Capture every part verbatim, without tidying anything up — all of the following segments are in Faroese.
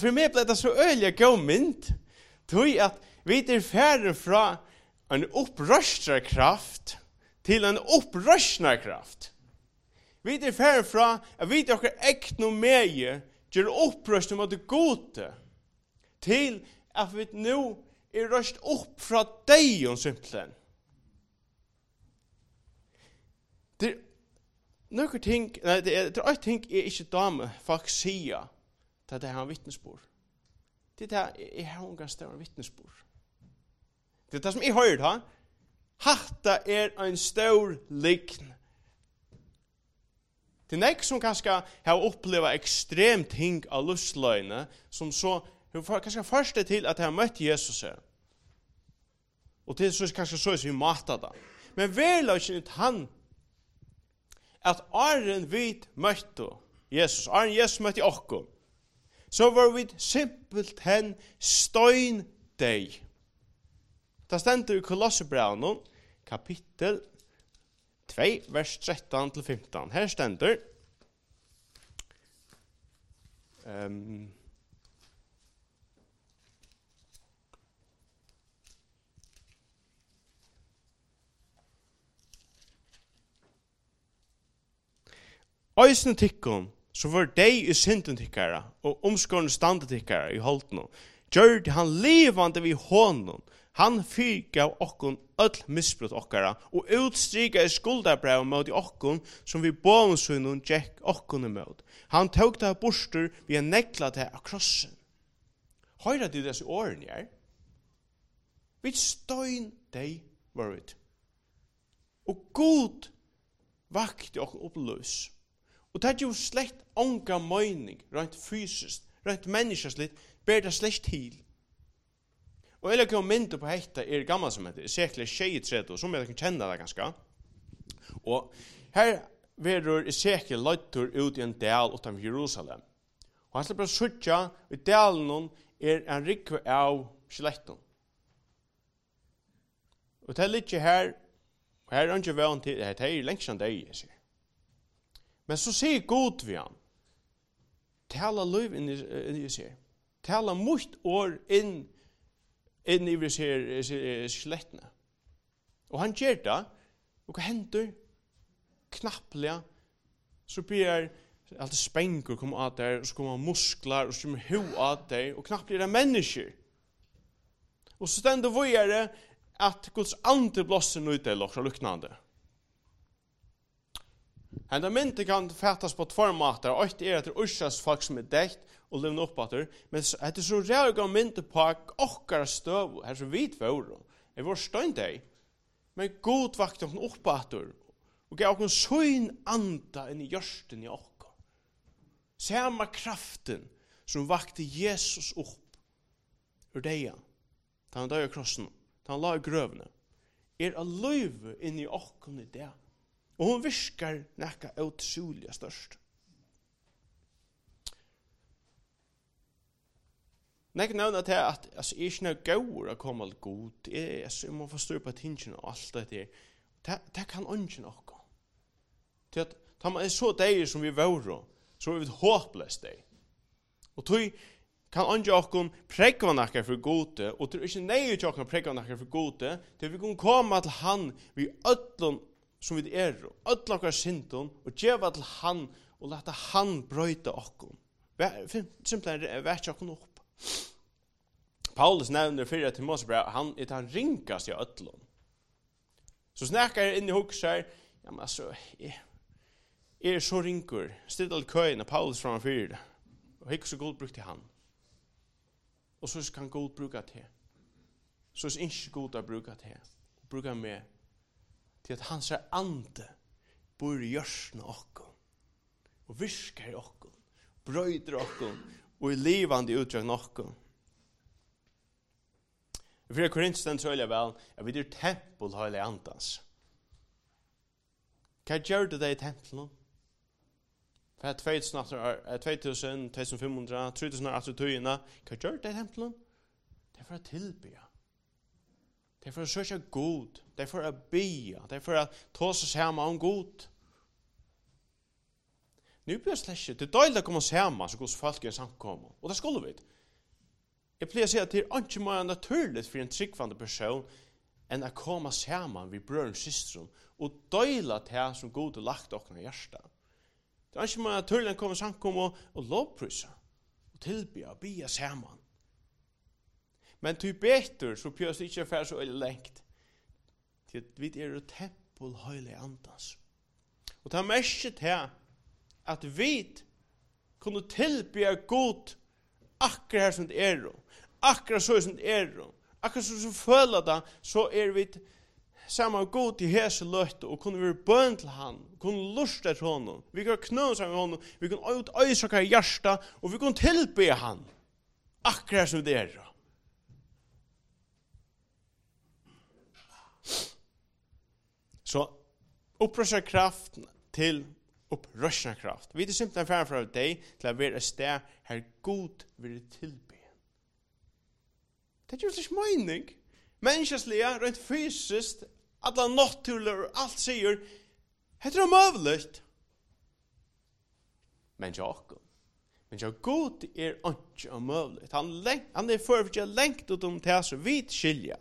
för mig blev det så öliga god mynd. Tog att vi är färre från en uppröstrarkraft till en uppröstrarkraft. Vi är färre från att vi är ekonomier gör uppröstning mot det gode till att vi nu är röst upp från dig och simpelthen. Det är några ting, nej, det är, det är ett ting är inte dame folk säger att det här en vittnesbord. Det är det här en ganska stor vittnesbord. Det är det som jag har hört. Hatta är en stor likn. Det är nek som kanske har upplevt extremt ting av lustlöjne som så kanske först till att han mött Jesus här. Och det är så kanske så som vi matar det. Men väl har inte han att Arren vid mötte Jesus, Arren Jesus mötte okkom, så var vi simpelt hen støyn deg. Det stender i Kolossebrevnen, kapittel två, vers tretton till femton. Her stender um, Øysene tikkun, så var dei i synden tikkara, og omskårende stande tikkara i holden. Gjør han levande vid hånden, han fyrgav okkon öll misbrott okkara, og utstriga i skuldabrev mot okkon, som vi bånsunnen tjekk okkon imot. Han tog det borster vid en nekla til av krossen. Høyra du disse årene her? Vi støyn dei var ut. Og god vakte okkon oppløs. Og det er jo slett ånga mening, rent fysiskt, rent menneskeslitt, ber det slett til. Og jeg lager mynda på hetta er gammal som heter, Esekiel tjuetre, som jeg kan kjenne det ganske. Og her verur Esekiel løytur ut i en del utanfor Jerusalem. Og han slipper å sutja, i delen er en rikve av skjeletten. Og det er litt her, og her er ikke vann til, det er lengst enn deg, jeg sier. Men så sier God vi han, tala løyv inn i, inn i sig, tala mot år inn, inn i skjelettene. Og han gjør det, og hva hender? Knapplega, så blir alltid spenker komme av der, og så kommer muskler, og så kommer ho av der, og knappt blir det mennesker. Og så stender vi er det at Guds ande blåser ut det, og luknande. Enda mynte kan fattas på två matar, och ett är att det ursas folk som är däkt och levna upp att det. Men det är så räga mynte på okkara stöv, här så vit vår. Det var stund dig. Men god vakt och upp att det. Och gav oss sån anda in i hjärten i oss. Samma kraften som vakte Jesus upp ur dig. Ta han dög krossen, ta han la i grövna. Er a löv in i oss i det. Og hun viskar nekka utsjuliga størst. Nekka nevna til at altså, jeg er ikke noe gaur å komme til god. Jeg, altså, jeg må forstå på tingene og alt det der. Det, det kan ikke noe. Til at da man er så deg som vi våre, så er vi håpløst deg. Og tog kan ikke noen prekva nekka for gode, og det er ikke nøye til noen prekva nekka for gode, til vi kan komme til han vi ødlom som vi er, og ødlakkar synden, og djeva til han, og leta han brøyta okkom. Simpelthen vært okkom opp. Paulus nevner fyrir til Mosebrev, han er den ringast i ødlom. Så snakkar jeg inn i hukser, ja, men altså, jeg er så ringur, stilt all køyen av Paulus fram fyrir det, og ikke så god bruk til han. Og så kan god bruka til. Så er ikke god å bruka til. Bruka med til at hans er ande bor i hjørsten av okkom, og viskar i okkom, brøyder okkom, og i livande utdrag okkom. I fyra Korinthsten så er vel, at vi er tempel høylig andans. Hva gjør det i tempelen? For två tusen, två tusen fem hundra, tre tusen åttahundra, hva gjør det i tempelen? Det er for å tilbe. Det er for å søke god. Det er for å be. Det er for å ta seg sammen om god. Nu blir det slett ikke. Det er døylig å komme sammen så hos folk er samkommet. Og det skulle vi. Jeg pleier å si at det er ikke mer naturligt for en tryggvande person enn å komme sammen ved brøren og systeren og døyla til som god og lagt dere i hjertet. Det er ikke mer naturligt enn å komme samkommet og, og lovprysa og tilby og bya sammen. Men til betur så pjøs det ikke for så veldig lengt til at vi er et tempel høylig andans. Og det er mest til at vi kunne tilby god akkurat her som det er akkurat så som det er akkurat så som føler det så er vi sammen god i hese løyte og kunne være bøn til han kunne lusta til honom vi kunne knøse sammen med honom vi kunne ut øysaker i hjärsta og vi kunne tilby han akkurat som det er så opprøsser kraft til opprøsser kraft. Vi er simpelthen ferdig fra deg til å være et sted her god vil tilby. Det er jo ikke mening. Menneskeslige, rent fysisk, alle naturlige, alt sier, det er mulig. Men ikke Men ikke god er ikke mulig. Han, han er for ikke lengt ut om det så vidt skilja.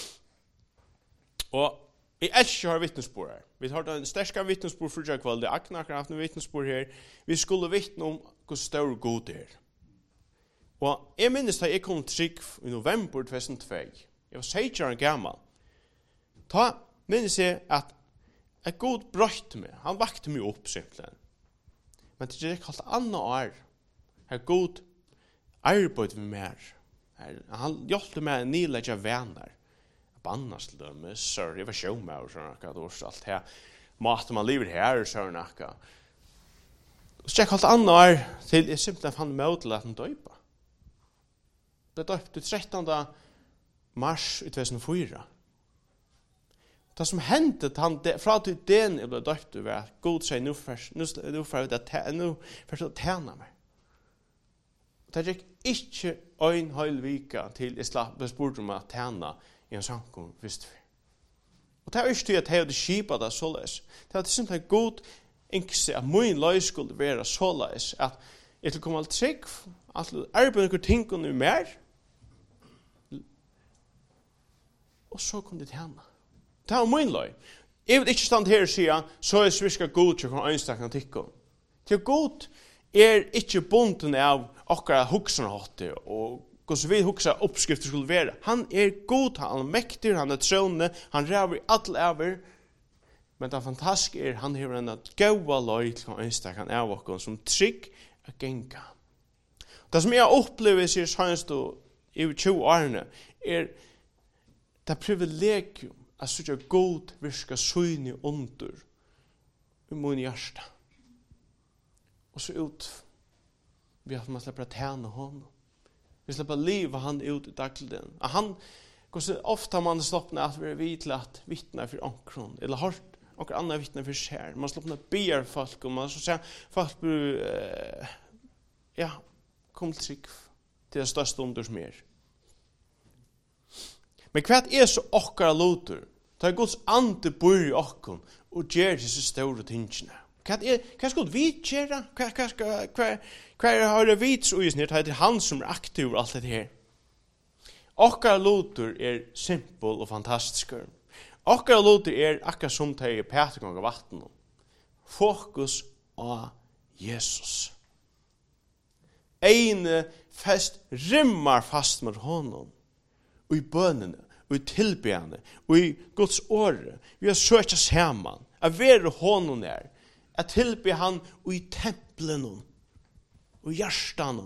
Og jeg elsker å ha vittnesbord her. Vi har en sterske vittnesbord for seg kveld. Akna har hatt en vittnesbord her. Vi skulle vittne om hvor stor god er. Og jeg minnes da jeg kom trygg i november to thousand two. Jeg var seksten år gammel. Da minnes jeg at jeg god brøyte meg. Han vakte meg opp simpelthen. Men det er ikke alt annet år. Her god arbeid med mer. Han hjelpte meg å nylegge venner. Bannas til dem, sorry, jeg var sjåmær og sånn akkurat, og alt her, mat man lever her og sånn akkurat. Så jeg kalte andre år til jeg simpelthen fann meg til at han døypa. Det døypte trettende mars i two thousand four. Det som hendte, han, fra til den jeg ble døypte, var at God sier, nå får jeg tjene meg. Det gikk ikke en høyl vika til jeg slapp spurte om at tjene i en samkom, visst vi. Og det er ikke til at jeg hadde kjipa det såleis. Det var simpelthen god yngse at min løy skulle være såleis at jeg til komme alt trygg, at arbeid noen ting kunne mer, og så kunne det hende. Det var min løy. Jeg vil ikke stand her og si så er svirka god til å komme øynstakene tikkum. Til god er ikke bunden av akkurat huksanhatte og hvordan vi husker oppskrifter skulle være. Han er god, han er mektig, han er troende, han ræver alle over. Men det fantastiske er, han har en gode løy til å ønske han er åkken som trygg og genga. Det som jeg opplever sier sannsynst i tjue årene, er det privilegium at så er god virka søyne under i min hjärsta. Og så ut vi at man slipper å tjene honom. Vi slipper livet han ut i dagligdagen. Han, hvordan ofte man slipper at vi er vidt til at vittne for ankron, eller har noen andre vittne for skjær. Man slipper at ber folk, og man så sier folk blir, uh, ja, kom til trygg til det største under som er. Men hva er så okkara lotur? Det er Guds ande bor i okkon, og gjør disse store tingene. Hva er, hva skal vi gjøre? Hva, hva, hva, hva, hva er det vi tror i snitt? Det er han som er aktiv og alt det her. Okkara lotur er simpel og fantastisk. Okkara lotur er akkurat som det er Petergang av vatten. Fokus av Jesus. Eine fest rimmar fast med honom. Og i bønene, og i tilbjene, og i Guds åre. Vi har søkt oss sammen. At være honom er. At tilbe han og i templen og i hjertan.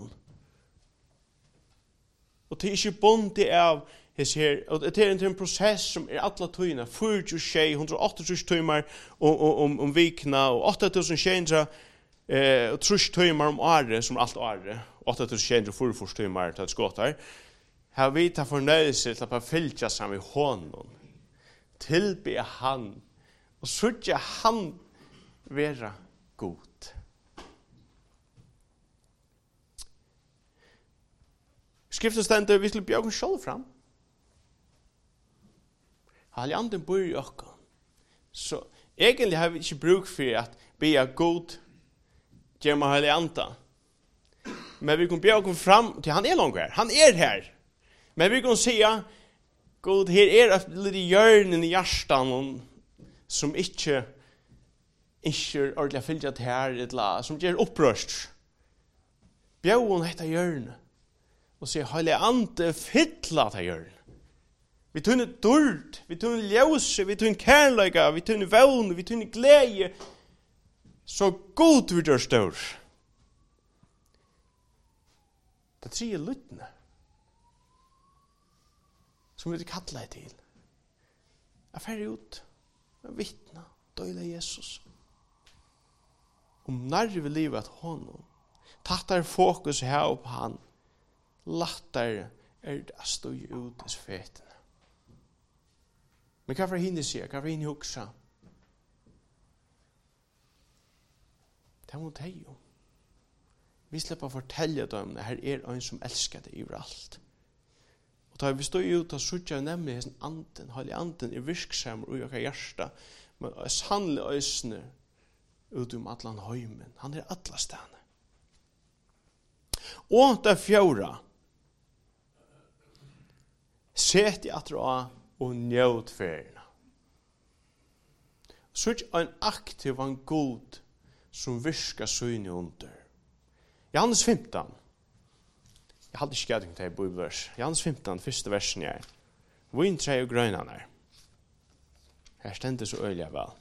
Og det er ikke bondig av her, og det er en prosess som er alle tøyene, fyrtjusjei, one hundred eighty tøymer om, om vikna, og åtte tusen tjendra, eh, og trus tøymer om året, som er alt året, åtte tusen tjendra, fyrfors tøymer til et skåter. Her vi tar fornøyelse til å fylke sammen i hånden, tilbe han, og sørge han vera god. Skriften stender, vi skulle bjøre oss selv fram. Hallig anden bor i okken. Så egentlig har vi ikke bruk for at be god ger mig helig anta. Men vi kan bjøre fram till han är långt här. Han är här. Men vi kan säga God, her er et lite hjørnen i hjertan som ikke ikke ordentlig fyllt her, eller som gjør opprørst. Bjøen heter hjørne og sier, Heilige Ande, fylla til hjørne. Vi tunner dård, vi tunner ljøse, vi tunner kærløyga, vi tunner vågne, vi tunner glede. Så god vi gjør stør. Det tre er lyttene som vi kallar til. Jeg ferdig ut, jeg vittna, døyla Jesus. Om nærve livet at honom, tattar fokus her på han, lattar er det å stå ut i fetene. Men hva for henne sier, hva for henne huksa? Det må det jo. Vi slipper å fortelle dem at her er en som elsker det overalt. Og da vi står ut og sutja nemlig hessen anden, hallig anden er virksammer og jokka hjärsta, men er sannlig øysene ut om atlan høymen. Han er atla stane. Og det fjora, set i atra og njød ferina. Sutja en aktiv og en god som virka søyne under. Johannes femton. Jeg hadde ikke gæt til bibelvers. Johannes femton, første versen er. Vin tre og grønnan er. Her stender så øyelig vel.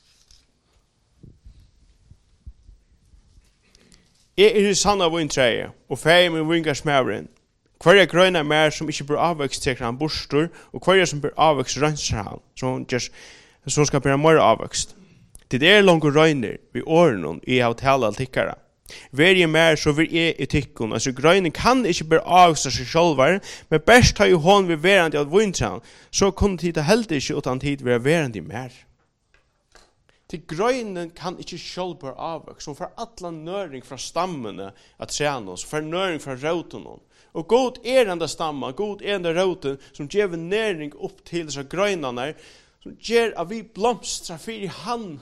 Jeg er i sanna vin tre, og feir med vingar smævren. Hver er grønna mer som ikke bør avvekst teker han bostor, og hver er som bør avvekst rønser han, som, just, som skal bør mer avvekst. Det er langt røyner vi åren i av tala tikkara. Verje mer så vil jeg i tykkun. Altså grøyne kan ikke bare avvisa seg sjálvar, men best har jo hon vi verandi av vintran, så kunne tid helt ikke utan tid være verandi mer. Til grøyne kan ikke sjálvar avvisa, som får alla nøring fra stammene at trena, som får nøring fra rautunnen. Og god er enda stamma, god er enda rauten, som gjev næring opp til disse grøynene, som gjør at vi blomstrar fyrir han.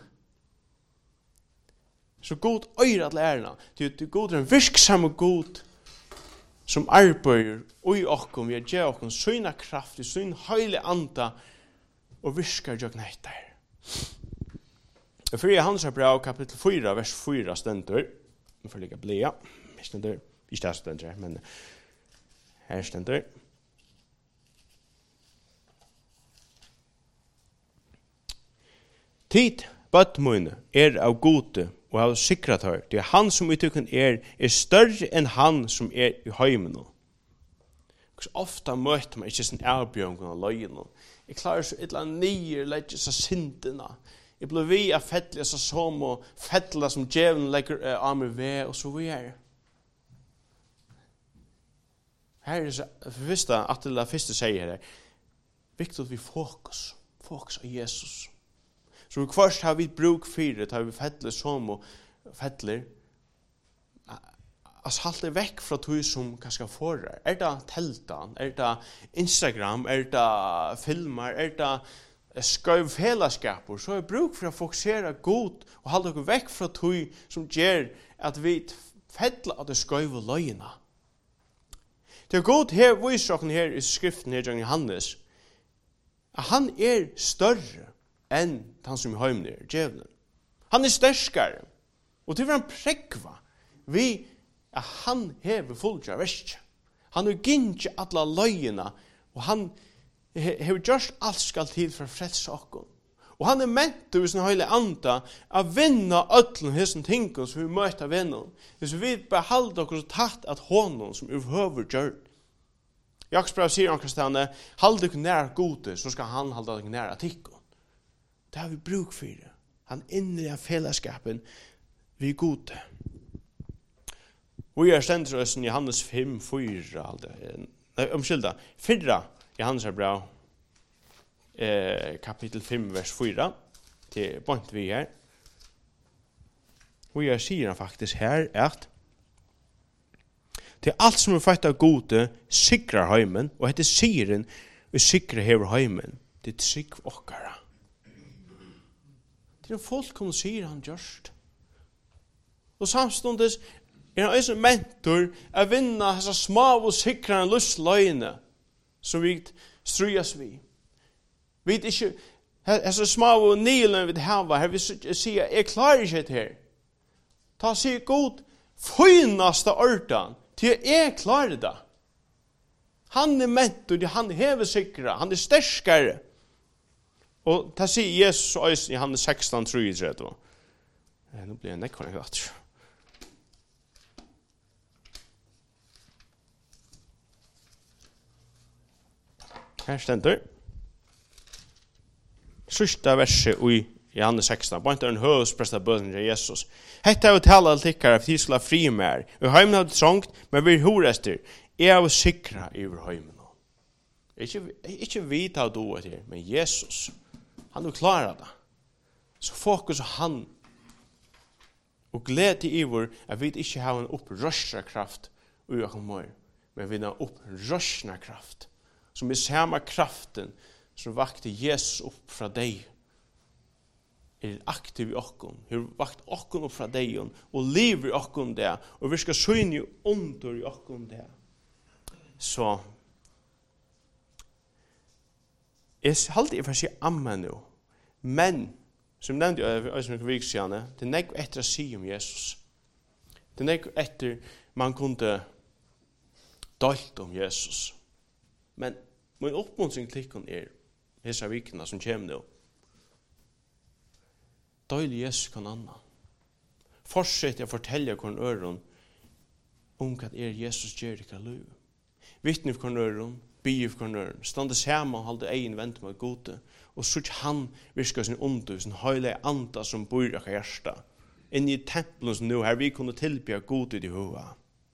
Så god øyre at lærerne. Det er god en virksamme god som arbeider i okkom, vi gjør okkom søyna kraft, søyna høylig anda og virkar jøkken etter. Fyrir Hans brev kapittel fyra, vers fyra stendur. Vi får ligge blia. Stendur. Ikke det stendur, men her stendur. Tid, bøttmøyne, er av gode og har sikret her. Det er han som i tykken er, er større enn han som er i høymen. Ofta møter man ikke sin avbjørn av løgene. Jeg klarer så et eller annet nye, legger seg syndene. Jeg blir vi av fettelig så som og fettelig som djevelen legger uh, av meg ved, og så vi er. Her er det første, at det første sier her, viktig at vi fokus, fokus av Jesus. Så vi først har vi bruk for det, har vi fettler som og fettler. Altså halt det vekk fra tog som kanskje får det. Er det teltan? Er det Instagram? Er det filmer? Er det skøyv fellesskaper? Så er bruk for å fokusere godt og holde dere vekk fra tog som gjør at vi fettler at det skøyv og løgene. Det er godt her, viser dere her i skriften her, Johannes, at han er større enn han som i høymen er, djevelen. Han er sterskare. Og til han prekva, vi at han hever fulltja versk. Han har gynnsi alla løyina, og han hever gjørst alt skal til for frelse okkur. Og han er ment over sin høyle anda a vinna öllun hessen tingun som vi møter vinnan. Hvis vi behalda okkur så tatt at honom som overhøver gjør. Jakobsbrev sier ankrastane, halda okkur nær gode, så skal han halda okkur nær tikkum. Det har vi bruk for det. Han inner i fellesskapen vi er gode. Vi er stendt i Johannes fem, fyra, nei, omskylda, fyra Johannes er bra, eh, kapittel fem, vers fyra, til point vi her. Vi er sier han faktisk her, at til alt som er født av gode, sikrar heimen, og etter sieren, vi sikrar hever heimen, det er sikv okkara. Det er folk som sier han gjørst. Og samstundes er han også mentor å vinne disse små og sikre lustløgene som vi strøyes vi. Vi er ikke, disse små og nylene vi har, her vi sier, jeg klarer ikke det her. Ta sier god, fynaste ordan, til jeg klarer det. Han er mentor, han er hevesikre, han er sterskere. Og ta sier Jesus også i han er sexton, tror jeg, tror jeg. Nå blir jeg nekkvannet glatt. Her stender. Sørsta verset i Johannes sexton. Bare en høvdspresta bønnen til Jesus. Hette er å tale alt tikkere, for de skulle ha fri mer. Og heimen hadde trångt, men vi horester. Jeg er sikra i vår heimen. Ikke, ikke vita du er her, men Jesus. Han vil klare det. Så fokus på han. Og glede i vår, at vi ikke har en opprørsra kraft i åkken mer, men vi har opprørsra kraft. Som er samme kraften som vakte Jesus opp fra deg. Er aktiv i okken. Har vakt okken opp fra deg og lever i okken der. Og vi skal synge under i okken der. Så jeg halte jeg for å si amen nå. Men som nevnte jeg som jeg sier, det er nekk etter å si om Jesus. Det er nekk etter man kunne dalt om Jesus. Men min oppmuntring til ikon er disse vikene som kommer nå. Døylig Jesus kan anna. Fortsett å fortelle hvordan øren om hva er Jesus gjør i hva liv. Vittne for hvordan øren, bygge for hvordan øren, stande sammen og holde egen vent med gode, og så ikke han virker sin ånde, sin høylige anda som bor i hjertet, inn i tempelen som nå her vi kunne tilbya gode i det hova.